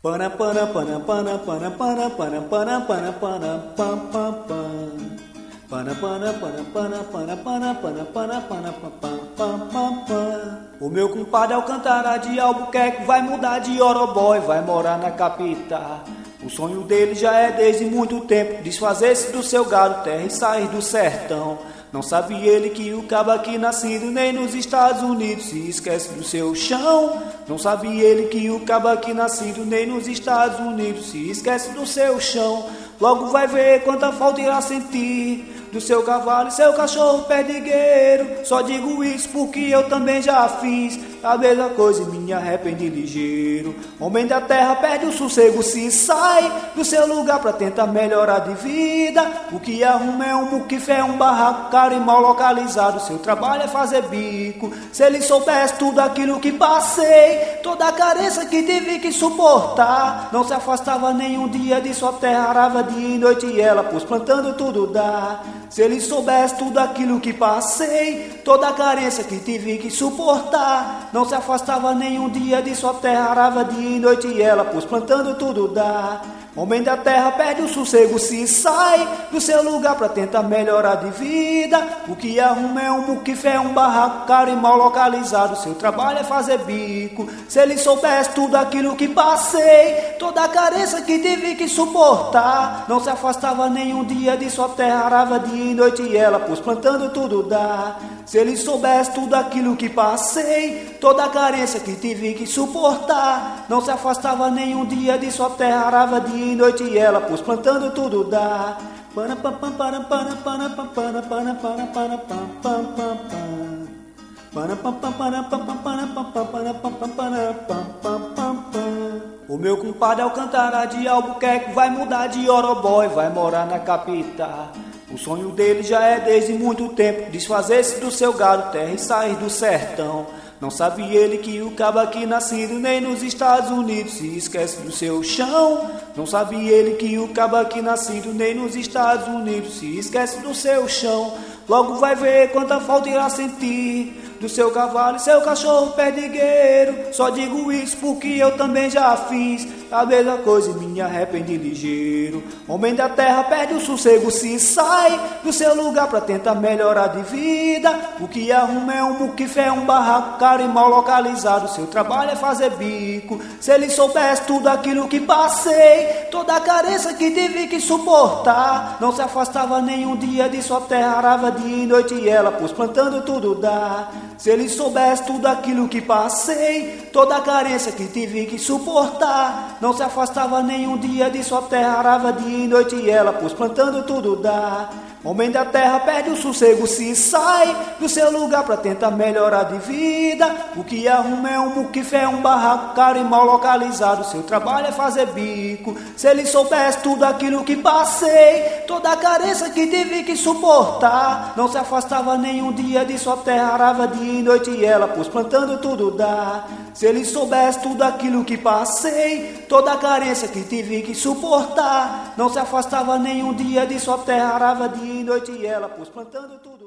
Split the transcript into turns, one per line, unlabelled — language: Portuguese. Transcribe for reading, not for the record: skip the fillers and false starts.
Pana pana pana pana pana pana pana pana pana pana pam pam pam. Pana pana pana pana pana pana pana pana pana pam pam pam pam. O meu compadre Alcântara de Albuquerque vai mudar de Orobó e vai morar na capital. O sonho dele já é desde muito tempo desfazer-se do seu gado, terra e sair do sertão. Não sabe ele que o cabo aqui nascido nem nos Estados Unidos se esquece do seu chão. Não sabe ele que o cabo aqui nascido nem nos Estados Unidos se esquece do seu chão. Logo vai ver quanta falta irá sentir do seu cavalo e seu cachorro perdigueiro. Só digo isso porque eu também já fiz a mesma coisa e me arrependi ligeiro. Homem da terra perde o sossego se sai do seu lugar pra tentar melhorar de vida. O que arruma é um muquifé, é um barraco caro e mal localizado. Seu trabalho é fazer bico. Se ele soubesse tudo aquilo que passei, toda a carência que tive que suportar, não se afastava nenhum dia de sua terra, arava dia e noite e ela pôs plantando tudo dá. Se ele soubesse tudo aquilo que passei, toda a carência que tive que suportar, não se afastava nenhum dia de sua terra, arava dia e noite e ela pôs plantando tudo dá. Homem da terra perde o sossego se sai do seu lugar pra tentar melhorar de vida. O que arruma é um muquifé, é um barraco caro e mal localizado. Seu trabalho é fazer bico. Se ele soubesse tudo aquilo que passei, toda a carência que tive que suportar, não se afastava nenhum dia de sua terra, arava dia e noite e ela pôs plantando tudo dá. Se ele soubesse tudo aquilo que passei, toda a carência que tive que suportar, não se afastava nenhum dia de sua terra, arava dia e noite e ela pôs plantando tudo dá. Pana pana pana pana pana pana pana pana pana pam pam pam. Pana pana pana pana pana pana pana pam pam pam. O meu compadre Alcântara de Albuquerque vai mudar de Orobó e vai morar na capital. O sonho dele já é desde muito tempo desfazer-se do seu gado, terra e sair do sertão. Não sabe ele que o cabo aqui nascido nem nos Estados Unidos se esquece do seu chão. Não sabe ele que o cabo aqui nascido nem nos Estados Unidos se esquece do seu chão. Logo vai ver quanta falta irá sentir do seu cavalo e seu cachorro perdigueiro. Só digo isso porque eu também já fiz a mesma coisa e me arrependi ligeiro. Homem da terra perde o sossego se sai do seu lugar pra tentar melhorar de vida. O que arruma é um muquifé, é um barraco caro e mal localizado. Seu trabalho é fazer bico. Se ele soubesse tudo aquilo que passei, toda a carência que tive que suportar, não se afastava nenhum dia de sua terra, arava dia e noite e ela pôs plantando tudo dá. Se ele soubesse tudo aquilo que passei, toda a carência que tive que suportar, não se afastava nenhum dia de sua terra, arava dia e noite e ela pôs plantando tudo dá. Homem da terra perde o sossego se sai do seu lugar pra tentar melhorar de vida. O que arruma é um muquifé, é um barraco caro e mal localizado. Seu trabalho é fazer bico. Se ele soubesse tudo aquilo que passei, toda a carência que tive que suportar, não se afastava nenhum dia de sua terra, arava dia e noite e ela pôs plantando tudo dá. Se ele soubesse tudo aquilo que passei, toda a carência que tive que suportar, não se afastava nenhum dia de sua terra, arava dia e noite e ela pôs plantando tudo.